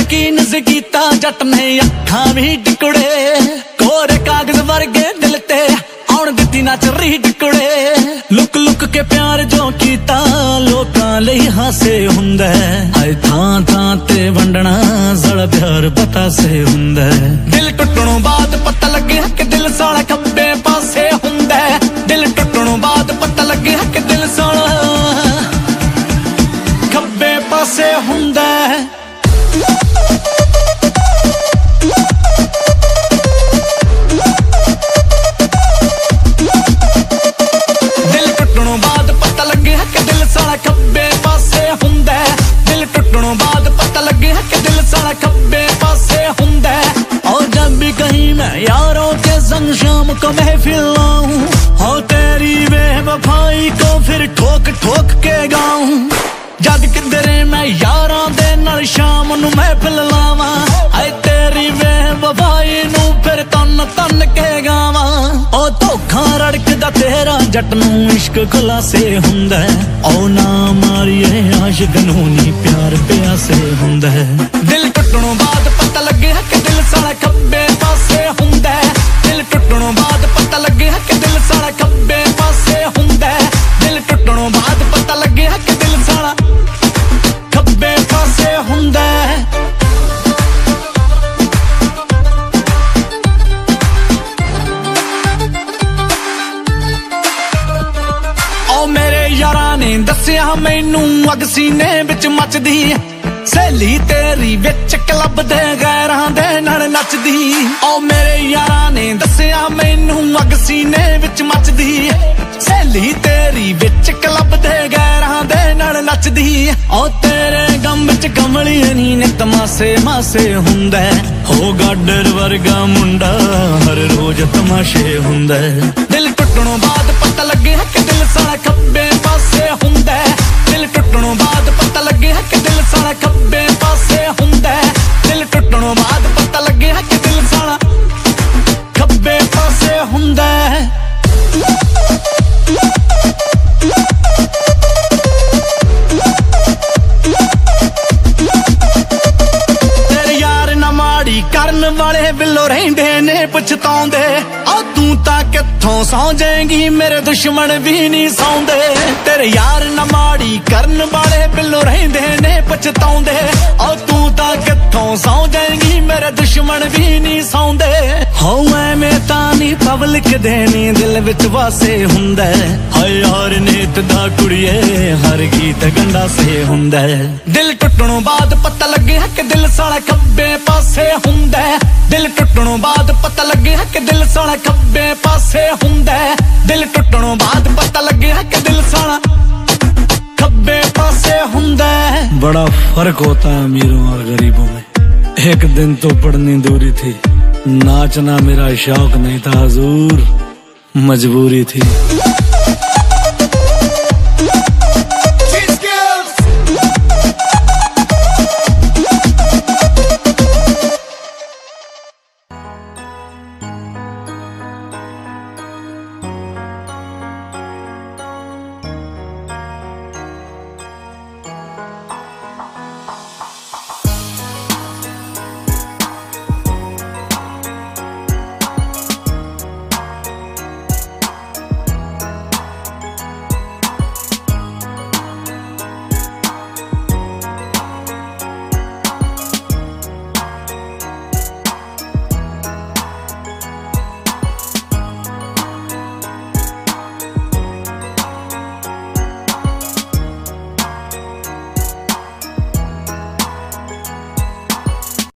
यकीन से कीता जट ने अखां भी टिकड़े कोरे कागज वर्गे दिल ते आउण दित्ती ना चर्री टिकड़े लुक लुक के प्यार जो कीता लोकां लई हासे हुंदा हाय थां थां ते वंडना जल प्यार पता से हुंदा दिल टुटणों बाद पता लगे कि दिल साला खब्बे पासे हुंदा दिल टुटणों बाद पता लगे कि दिल साला खब्बे पासे हुंदा यारों के संग शाम को महफिल लाऊं हो तेरी बेवफाई को फिर ठोक ठोक के गाऊं जद किधरे मैं यारां दे नाल शाम नूं महफिल लावां हाय तेरी बेवफाई नूं फिर तन तन के गावां ओ धोखा रड़कदा तेरा जट नूं इश्क खुलासे हुंदा ओ ना मारिए आशिक नूं नी प्यार प्यासे हुंदा दिल टुटणों बाद पता लगे कि दिल साला खब्बे पासे हुंदा दिल टुटणों बाद पता लगे कि दिल साला खब्बे पासे हुंदा दिल टुटणों बाद पता लगे कि दिल साला खब्बे पासे हुंदा ओ मेरे यारां ने दस्सिया मैनू अग सीने विच मचदी सहेली तेरी विच क्लब दे गैरां दे नाल नचदी ओ मेरे यारां ने दस्सिया मैनू अग सीने विच मचदी सहेली तेरी विच क्लब दे गैरां दे नाल नचदी ओ तेरे गम विच कमली नी ने तमाशे मासे हुंदा हो गाडर वर्गा मुंडा हर रोज तमाशे हुंदा दिल टुटणों बाद पता लगे कि दिल साला खब्बे पासे हुंदा दिल टुटणों बाद पता लगे कि दिल साला खब्बे पासे हुंदा दिल टुटणों बाद पता लगे कि दिल साला खब्बे पासे हुंदा तेरे यार ना माड़ी करन वाले बिलो रहिंदे ने पछताउंदे आ तू तां कित्थों सौ जाएगी मेरे दुश्मन भी नहीं सौंदे तेरे यार ना माड़ी करन वाले बिलो रहिंदे ने पछताउंदे आ तू तां कित्थों सौ जाएगी मेरे दुश्मन भी नहीं सौंदे हो मैं तां नी पब्लिक दे नी दिल विच वासे हुंदा हाय यार नेत दा कुड़िए हर गीत गंडा से हुंदा दिल टुटणों बाद पता लगे कि दिल साला खब्बे पासे हुंदा दिल टुटणों बाद पता लगे कि दिल साला खब्बे पासे हुंदा दिल टुटणों बाद पता लगे कि दिल साला खब्बे पासे हुंदा बड़ा फर्क होता है अमीरों और गरीबों में एक दिन तो पढ़नी दूरी थी नाचना मेरा शौक नहीं था हुजूर मजबूरी थी